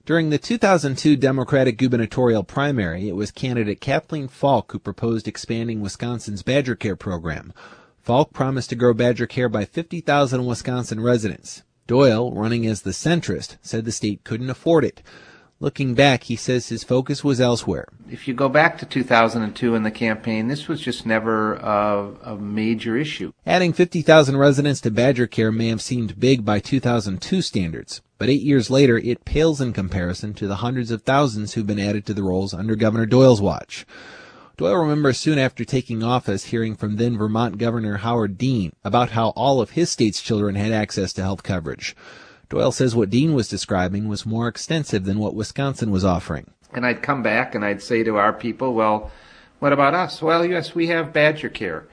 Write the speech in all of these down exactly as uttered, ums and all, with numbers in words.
During the two thousand two Democratic gubernatorial primary, it was candidate Kathleen Falk who proposed expanding Wisconsin's Badger Care program. Falk promised to grow Badger Care by fifty thousand Wisconsin residents. Doyle, running as the centrist, said the state couldn't afford it. Looking back, he says his focus was elsewhere. If you go back to two thousand two in the campaign, this was just never a, a major issue. Adding fifty thousand residents to Badger Care may have seemed big by two thousand two standards, but eight years later it pales in comparison to the hundreds of thousands who've been added to the rolls under Governor Doyle's watch. Doyle remembers soon after taking office hearing from then Vermont Governor Howard Dean about how all of his state's children had access to health coverage. Doyle says what Dean was describing was more extensive than what Wisconsin was offering. And I'd come back and I'd say to our people, well, what about us? Well, yes, we have Badger Care.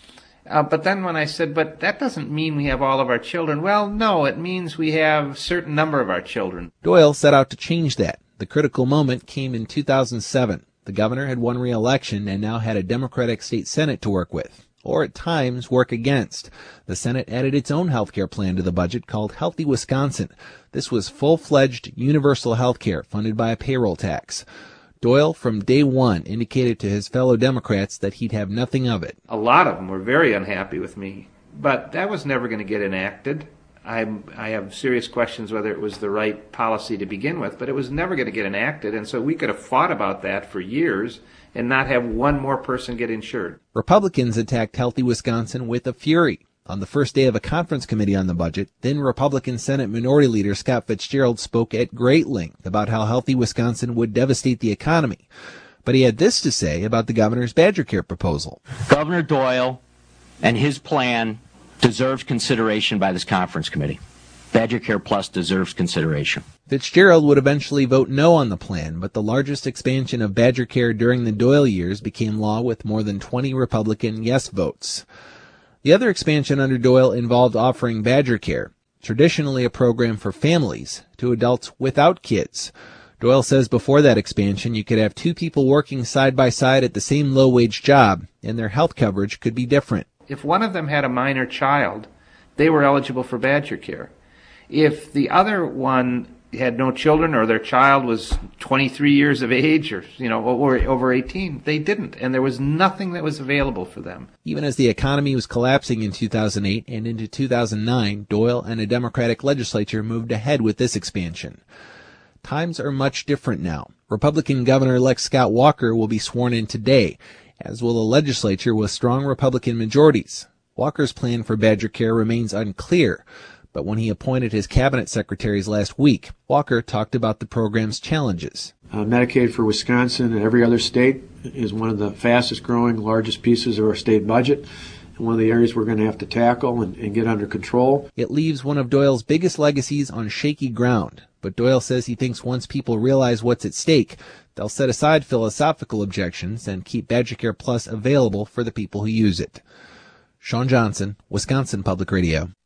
Uh, but then when I said, but that doesn't mean we have all of our children. Well, no, it means we have a certain number of our children. Doyle set out to change that. The critical moment came in two thousand seven. The governor had won re-election and now had a Democratic state Senate to work with, or at times work against. The Senate added its own health care plan to the budget called Healthy Wisconsin. This was full-fledged universal health care funded by a payroll tax. Doyle, from day one, indicated to his fellow Democrats that he'd have nothing of it. A lot of them were very unhappy with me, but that was never going to get enacted. I, I have serious questions whether it was the right policy to begin with, but it was never going to get enacted, and so we could have fought about that for years and not have one more person get insured. Republicans attacked Healthy Wisconsin with a fury. On the first day of a conference committee on the budget, then Republican Senate Minority Leader Scott Fitzgerald spoke at great length about how Healthy Wisconsin would devastate the economy. But he had this to say about the governor's Badger Care proposal. Governor Doyle and his plan deserves consideration by this conference committee. Badger Care Plus deserves consideration. Fitzgerald would eventually vote no on the plan, but the largest expansion of Badger Care during the Doyle years became law with more than twenty Republican yes votes. The other expansion under Doyle involved offering Badger Care, traditionally a program for families, to adults without kids. Doyle says before that expansion, you could have two people working side by side at the same low-wage job, and their health coverage could be different. If one of them had a minor child, they were eligible for Badger Care. If the other one had no children or their child was twenty-three years of age or, you know, or over eighteen, they didn't. And there was nothing that was available for them. Even as the economy was collapsing in two thousand eight and into two thousand nine, Doyle and a Democratic legislature moved ahead with this expansion. Times are much different now. Republican Governor-elect Scott Walker will be sworn in today, as will a legislature with strong Republican majorities. Walker's plan for Badger Care remains unclear, but when he appointed his cabinet secretaries last week, Walker talked about the program's challenges. Uh, Medicaid for Wisconsin and every other state is one of the fastest growing, largest pieces of our state budget, and one of the areas we're going to have to tackle and, and get under control. It leaves one of Doyle's biggest legacies on shaky ground, but Doyle says he thinks once people realize what's at stake, they'll set aside philosophical objections and keep Badger Care Plus available for the people who use it. Sean Johnson, Wisconsin Public Radio.